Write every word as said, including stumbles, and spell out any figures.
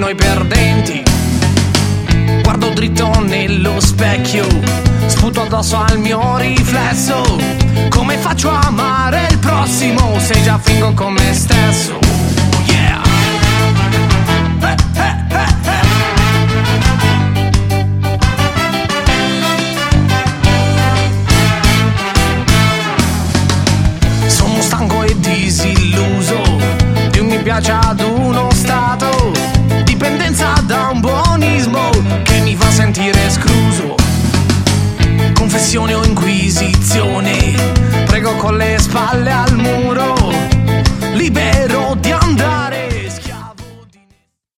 noi perdenti. Guardo dritto nello specchio, sputo addosso al mio riflesso. Come faccio a amare il prossimo se già fingo con me stesso? Yeah! Eh, eh, eh, eh. Sono stanco e disilluso di un mi piace ad uno stato, dipendenza da un buonismo che mi fa sentire escluso. Confessione o inquisizione, prego con le spalle al